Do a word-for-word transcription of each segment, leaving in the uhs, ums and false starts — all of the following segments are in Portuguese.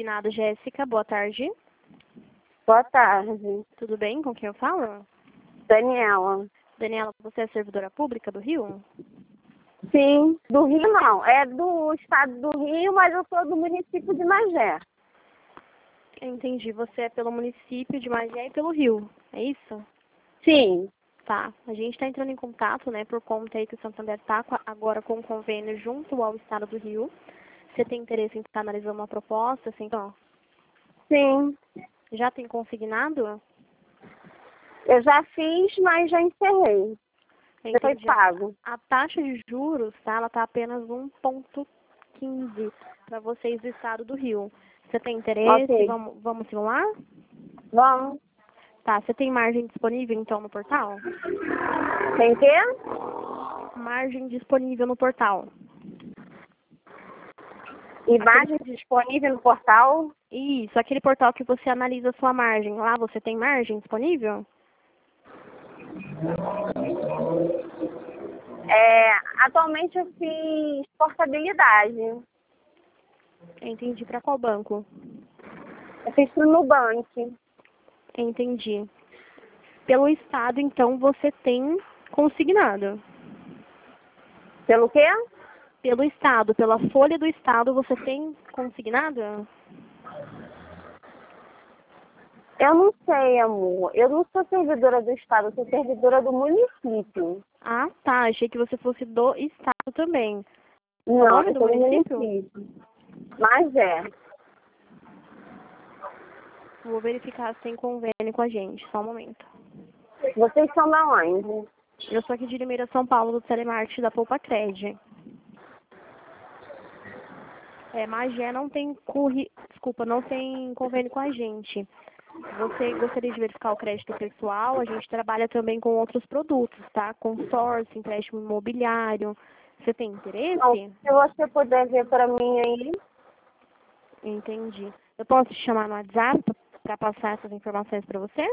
consignado, Jéssica. Boa tarde. Boa tarde. Tudo bem? Com quem eu falo? Daniela. Daniela, você é servidora pública do Rio? Sim, do Rio não. É do estado do Rio, mas eu sou do município de Magé. Entendi. Você é pelo município de Magé e pelo Rio, é isso? Sim. Tá. A gente está entrando em contato, né, por conta aí que o Santander está agora com um convênio junto ao estado do Rio. Você tem interesse em estar analisando uma proposta, assim, então? Sim. Já tem consignado? Eu já fiz, mas já encerrei. Já foi Entendi. pago. A taxa de juros, tá, ela tá apenas um vírgula quinze para vocês do estado do Rio. Você tem interesse? Ok. Vamos, vamos simular? Vamos. Tá, você tem margem disponível, então, no portal? Tem quê? Margem disponível no portal. Imagem disponível no portal? Isso, aquele portal que você analisa a sua margem. Lá você tem margem disponível? É, atualmente eu fiz portabilidade. Entendi. Para qual banco? Eu fiz pro Nubank. Entendi. Pelo estado, então, você tem consignado. Pelo quê? Pelo estado, pela folha do estado, você tem consignado? Eu não sei, amor. Eu não sou servidora do estado, eu sou servidora do município. Ah, tá. Achei que você fosse do estado também. O Não, nome eu do sou do município? município. Mas é. Vou verificar se tem convênio com a gente. Só um momento. Vocês são da onde? Eu sou aqui de Limeira, São Paulo, do telemarketing da Poupa Cred. É, Magé não tem curri... Desculpa, não tem convênio com a gente. Você gostaria de verificar o crédito pessoal? A gente trabalha também com outros produtos, tá? Consórcio, empréstimo imobiliário. Você tem interesse? Não, se você puder ver para mim aí. Entendi. Eu posso te chamar no WhatsApp para passar essas informações para você?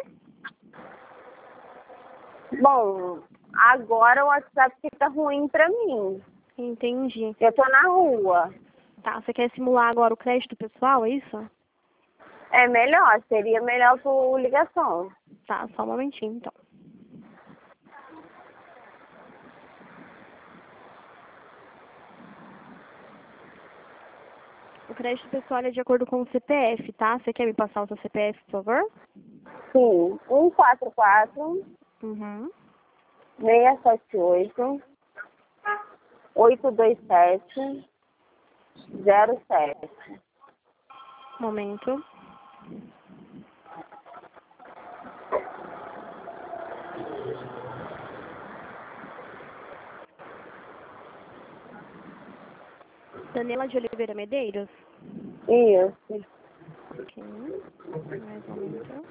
Bom, agora o WhatsApp fica ruim para mim. Entendi. Eu tô na rua. Tá, você quer simular agora o crédito pessoal, é isso? É melhor, seria melhor por ligação. Tá, só um momentinho, então. O crédito pessoal é de acordo com o C P F, tá? Você quer me passar o seu C P F, por favor? Sim, um quatro quatro, Uhum. seis sete oito, oito dois sete, zero sete. Momento. Daniela de Oliveira Medeiros? Isso. Ok. Mais um momento.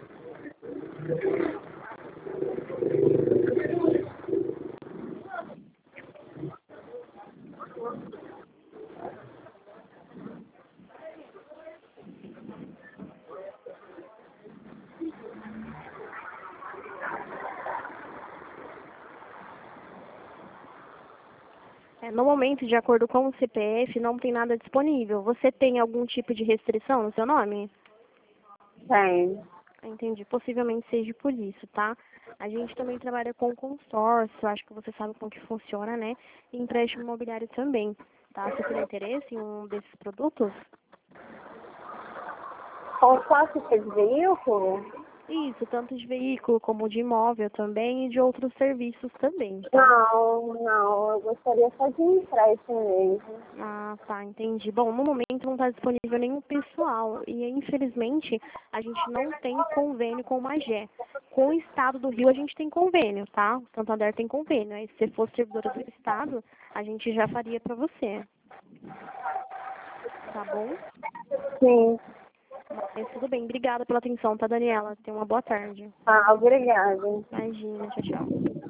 É, no momento, de acordo com o C P F, não tem nada disponível. Você tem algum tipo de restrição no seu nome? Tem. Entendi. Possivelmente seja por isso, tá? A gente também trabalha com consórcio, acho que você sabe como que funciona, né? E empréstimo imobiliário também, tá? Você tem interesse em um desses produtos? Consórcio de veículo? Isso, tanto de veículo como de imóvel também e de outros serviços também, tá? Não, não. Eu gostaria só de empréstimo mesmo. Ah, tá, entendi. Bom, no momento não está disponível nenhum pessoal e, infelizmente, a gente não tem convênio com o Magé. Com o Estado do Rio, a gente tem convênio, tá? O Santander tem convênio. Aí, se você for servidora do Estado, a gente já faria para você. Tá bom? Sim. Mas tudo bem. Obrigada pela atenção, tá, Daniela? Tenha uma boa tarde. Ah, obrigada. Imagina. Tchau, tchau.